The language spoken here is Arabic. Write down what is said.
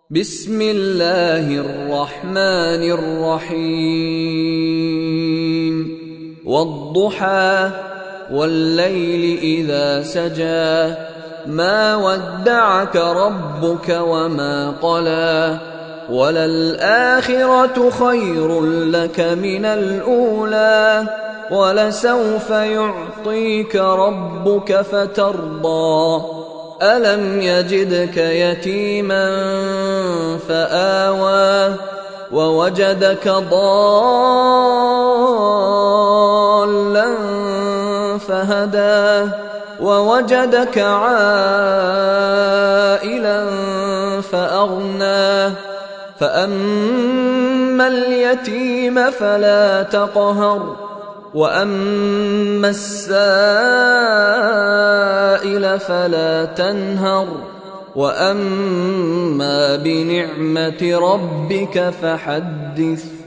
بسم الله الرحمن الرحيم والضحى والليل إذا سجى ما ودعك ربك وما قلى وللآخرة خير لك من الأولى ولسوف يعطيك ربك فترضى ألم يجدك يتيما فآوى ووجدك ضالا فهدى ووجدك عائلا فأغنى فأما اليتيم فلا تقهر وأما السائل فلا تنهر وأما بنعمة ربك فحدث.